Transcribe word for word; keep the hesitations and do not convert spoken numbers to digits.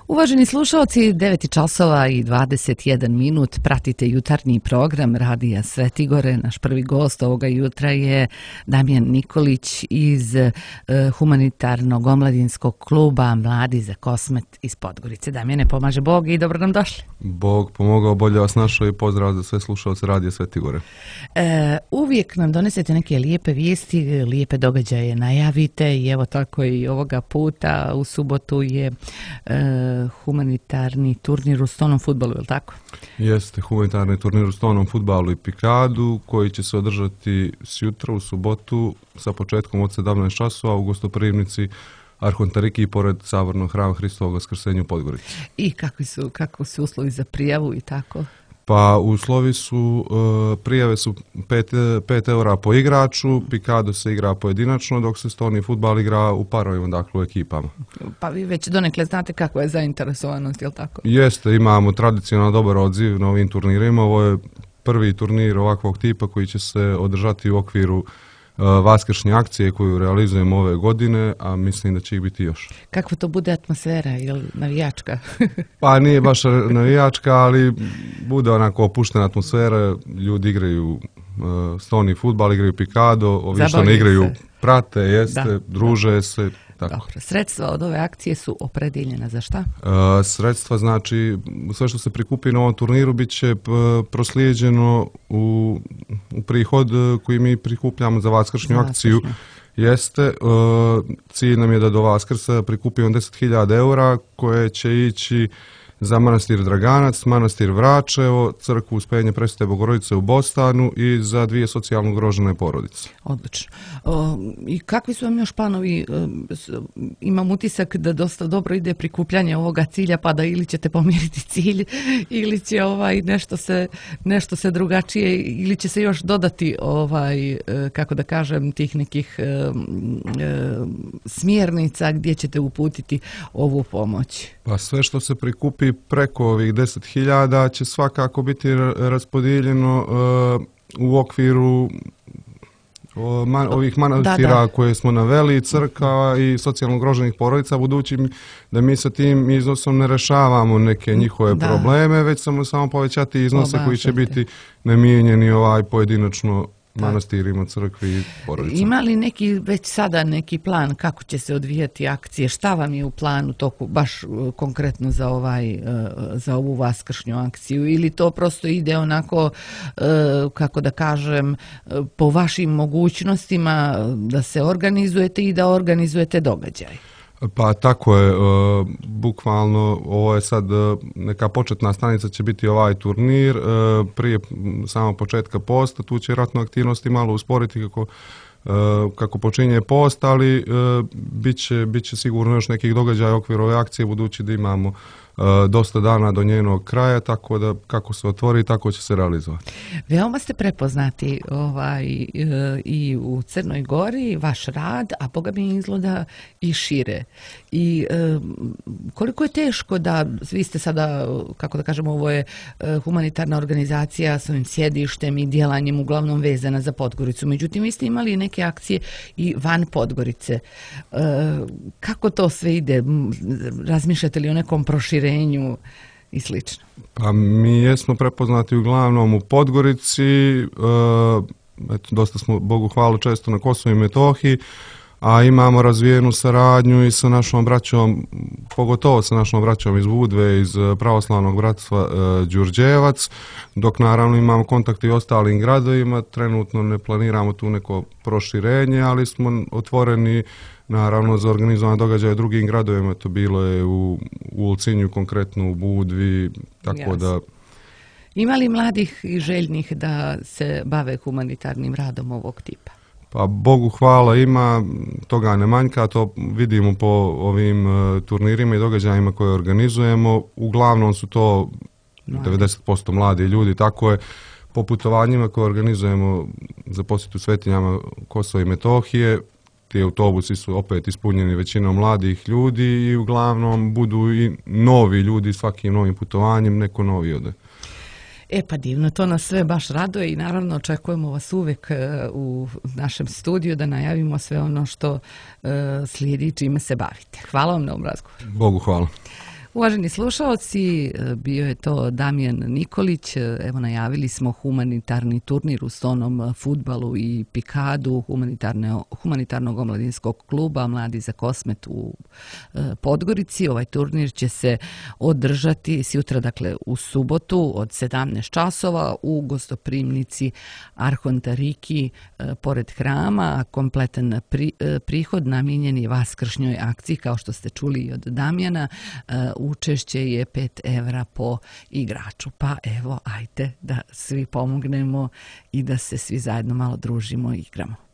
Uvaženi slušalci, devet časova i dvadeset jedan minut, pratite jutarnji program Radija Svetigore. Naš prvi gost ovoga jutra je Damjan Nikolić iz eh, humanitarnog omladinskog kluba Mladi za Kosmet iz Podgorice. Damjane, pomaže Bog i dobro nam došli. Bog pomogao, bolje vas našao i pozdrav za sve slušalce Radija Svetigore. E, uvijek nam donesete neke lijepe vijesti, lijepe događaje najavite i evo tako i ovoga puta u subotu je e, humanitarni turnir u stonom fudbalu, je li tako? Jeste, humanitarni turnir u stonom fudbalu i pikadu koji će se održati sjutra u subotu sa početkom od sedamnaest časova u gostoprimnici Arhontariki pored Sabornog hrama Hristovog Vaskrsenja u Podgorici. I kakvi su, kako su uslovi za prijavu i tako? Pa uslovi su, prijave su pet eura po igraču, pikado se igra pojedinačno, dok se stoni fudbal igra u parovima, dakle u ekipama. Pa vi već donekle znate kakva je zainteresovanost, je li tako? Jeste, imamo tradicionalno dobar odziv na ovim turnirima. Ovo je prvi turnir ovakvog tipa koji će se održati u okviru vaskršnje akcije koju realizujemo ove godine, a mislim da će ih biti još. Kakva to bude atmosfera, je li navijačka? Pa nije baš navijačka, ali bude onako opuštena atmosfera, ljudi igraju uh, stoni fudbal, igraju pikado, ovi što ne igraju se. Prate, jeste, da, druže da. se. Tako. Dobro, sredstva od ove akcije su opredjeljena za šta? Uh, sredstva, znači, sve što se prikupi na ovom turniru bit će proslijeđeno u, u prihod koji mi prikupljamo za vaskršnju akciju. Jeste, uh, cilj nam je da do Vaskrsa prikupimo deset hiljada eura koje će ići za manastir Draganac, manastir Vračevo, crkvu Uspenje Presvete Bogorodice u Bostanu i za dvije socijalno ugrožene porodice. Odlično. O, i kakvi su vam još planovi? Imam utisak da dosta dobro ide prikupljanje ovoga cilja, pa da ili ćete pomiriti cilj, ili će ovaj nešto se, nešto se drugačije, ili će se još dodati ovaj, kako da kažem, tih nekih e, e, smjernica gdje ćete uputiti ovu pomoć. Pa sve što se prikupi preko ovih deset hiljada će svakako biti raspodijeljeno uh, u okviru uh, man, ovih manastira da, da. koje smo naveli, crkava i socijalno ugroženih porodica, budući da mi sa tim iznosom ne rešavamo neke njihove da. probleme, već samo samo povećati iznose Obažete. koji će biti namijenjeni ovaj pojedinačno manastirima, crkvi i porodicama. Ima li neki, već sada neki plan kako će se odvijati akcije? Šta vam je u planu toku, baš konkretno za, ovaj, za ovu vaskršnju akciju? Ili to prosto ide onako, kako da kažem, po vašim mogućnostima da se organizujete i da organizujete događaj? Pa tako je, uh, bukvalno ovo je sad uh, neka početna stanica će biti ovaj turnir, uh, prije samo početka posta, tu će ratno aktivnosti malo usporiti kako, uh, kako počinje post, ali uh, bit će, bit će sigurno još nekih događaja u okviru ove akcije, budući da imamo Uh, dosta dana do njenog kraja, tako da kako se otvori, tako će se realizovati. Veoma ste prepoznati ovaj, i u Crnoj Gori, vaš rad, a Boga mi izgleda i šire. I koliko je teško da, vi ste sada, kako da kažemo, ovo je humanitarna organizacija s ovim sjedištem i djelanjem uglavnom vezana za Podgoricu. Međutim, vi ste imali neke akcije i van Podgorice. Kako to sve ide? Razmišljate li o nekom proširenju i slično? Pa mi jesmo prepoznati uglavnom u Podgorici, e, eto, dosta smo, Bogu hvala, često na Kosovu i Metohiji, a imamo razvijenu saradnju i sa našom braćom, pogotovo sa našom braćom iz Budve, iz pravoslavnog bratstva e, Đurđevac, dok naravno imamo kontakt i ostalim gradovima. Trenutno ne planiramo tu neko proširenje, ali smo otvoreni naravno za organizovane događaje u drugim gradovima, to bilo je u, u Ulcinju, konkretno u Budvi, tako Jasne. da... Ima li mladih i željnih da se bave humanitarnim radom ovog tipa? Pa Bogu hvala ima, toga ne manjka, to vidimo po ovim uh, turnirima i događajima koje organizujemo. Uglavnom su to Mladi. devedeset posto mladi ljudi, tako je po putovanjima koje organizujemo za posjetu svetinjama Kosova i Metohije. Ti autobusi su opet ispunjeni većinom mladih ljudi i uglavnom budu i novi ljudi svakim novim putovanjem, neko novi ode. E pa divno, to nas sve baš raduje i naravno očekujemo vas uvijek u našem studiju da najavimo sve ono što uh, slijedi, čime se bavite. Hvala vam na ovom razgovoru. Bogu hvala. Uvaženi slušaoci, bio je to Damjan Nikolić. Evo, najavili smo humanitarni turnir u stonom fudbalu i pikadu humanitarnog omladinskog kluba Mladi za Kosmet u Podgorici. Ovaj turnir će se održati sutra, dakle u subotu od sedamnaest časova u gostoprimnici Arhonta Riki pored hrama. Kompletan prihod namijenjen je vaskršnjoj akciji, kao što ste čuli i od Damjana. Učešće je pet evra po igraču. Pa evo, ajte da svi pomognemo i da se svi zajedno malo družimo i igramo.